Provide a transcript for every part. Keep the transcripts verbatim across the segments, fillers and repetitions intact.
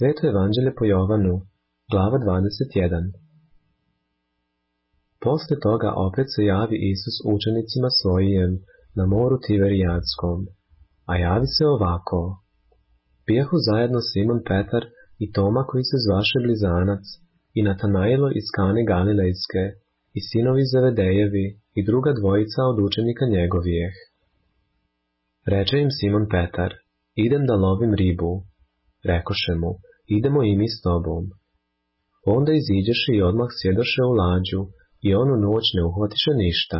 Sveto evanđelje po Jovanu, glava dvadeset jedan. Posle toga opet se javi Isus učenicima svojim na moru Tiverijadskom, a javi se ovako. Bijahu zajedno Simon Petar i Toma koji se zvaše Blizanac, i Natanailo iz Kane Galilejske, i sinovi Zevedejevi, i druga dvojica od učenika njegovijeh. Reče im Simon Petar, idem da lovim ribu. Rekoše mu, idemo i mi s tobom. Onda iziđeše i odmah sjedoše u lađu, i onu noć ne uhvatiše ništa.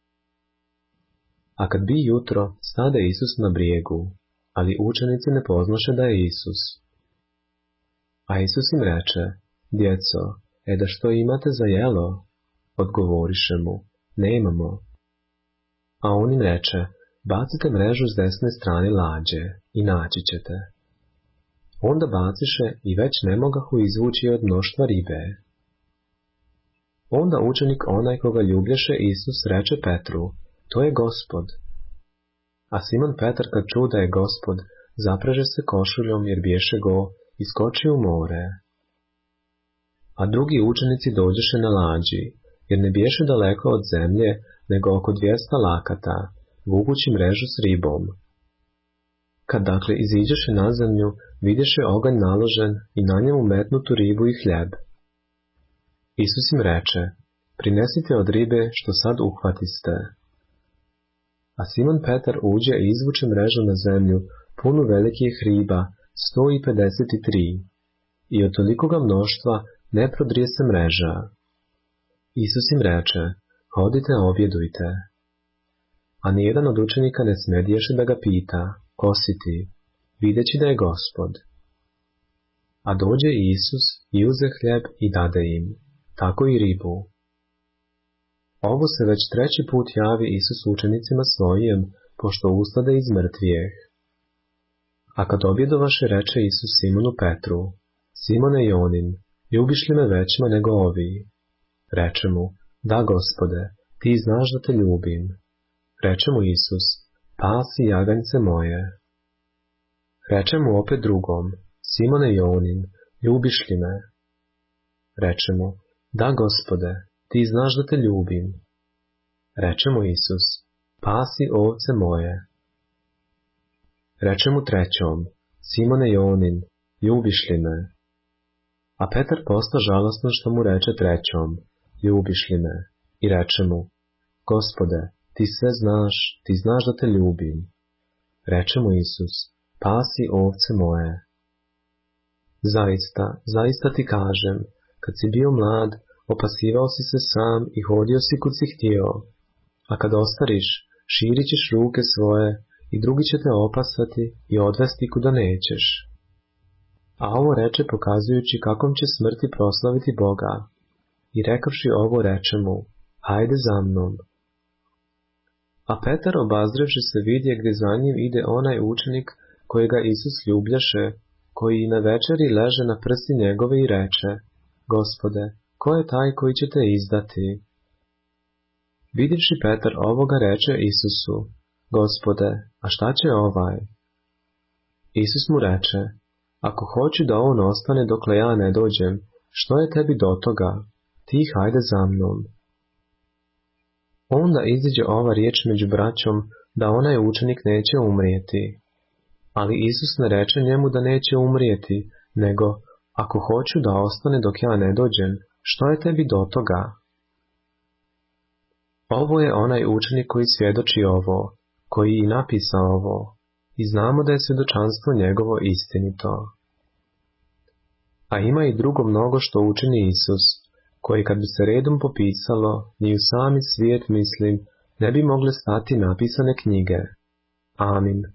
A kad bi jutro, stade Isus na brijegu, ali učenici ne poznaše da je Isus. A Isus im reče, djeco, e da što imate za jelo? Odgovoriše mu, nemamo. A on im reče, bacite mrežu s desne strane lađe i naći ćete. Onda baciše i već ne mogahu izvući od mnoštva ribe. Onda učenik onaj koga ljublješe Isus reče Petru, to je Gospod. A Simon Petar kad čuo da je Gospod, zapreže se košuljom jer biješe go i skoči u more. A drugi učenici dođeše na lađi, jer ne biješe daleko od zemlje, nego oko dvijesta lakata, vukući mrežu s ribom. Kad dakle iziđeše na zemlju, vidješe oganj naložen i na njemu metnutu ribu i hljeb. Isus im reče, prinesite od ribe što sad uhvatiste. A Simon Petar uđe i izvuče mrežu na zemlju, punu velikih riba, sto pedeset tri, i od tolikoga mnoštva ne prodrije se mreža. Isus im reče, hodite objedujte. A nijedan od učenika ne smedješe da ga pita, ko si ti, videći da je Gospod. A dođe Isus i uze hljeb i dade im, tako i ribu. Ovo se već treći put javi Isus učenicima svojim, pošto ustade iz mrtvijeh. A kad objedovaše reče Isus Simonu Petru, Simone Jonin, ljubiš li me većma nego ovi? Reče mu, da Gospode, ti znaš da te ljubim. Reče mu Isus, pasi jaganjce moje. Reče mu opet drugom, Simone Jonin, ljubiš li me? Reče mu, da Gospode, ti znaš da te ljubim. Reče mu Isus, pasi ovce moje. Reče mu trećom, Simone Jonin, ljubiš li me? A Petar posta žalosno što mu reče trećom, ljubiš li me? I reče mu, Gospode, ti sve znaš, ti znaš da te ljubim. Reče mu Isus, pasi ovce moje. Zaista, zaista ti kažem, kad si bio mlad, opasivao si se sam i hodio si kud si htio, a kad ostariš, širit ćeš ruke svoje i drugi će te opasati i odvesti kuda nećeš. A ovo reče pokazujući kakom će smrti proslaviti Boga. I rekavši ovo reče mu, hajde za mnom. A Petar obazrevši se vidje gdje za njim ide onaj učenik kojega Isus ljubljaše, koji na večeri leže na prsi njegove i reče, Gospode, ko je taj koji će te izdati? Vidjevši Petar ovoga reče Isusu, Gospode, a šta će ovaj? Isus mu reče, ako hoću da on ostane dokle ja ne dođem, što je tebi do toga? Ti hajde za mnom. Onda iziđe ova riječ među braćom da onaj učenik neće umrijeti. Ali Isus ne reče njemu da neće umrijeti, nego, ako hoću da ostane dok ja ne dođem, što je tebi do toga? Ovo je onaj učenik koji svjedoči ovo, koji i napisa ovo, i znamo da je svjedočanstvo njegovo istinito. A ima i drugo mnogo što učini Isus, koji kad bi se redom popisalo, ni u sami svijet mislim, ne bi mogle stati napisane knjige. Amin.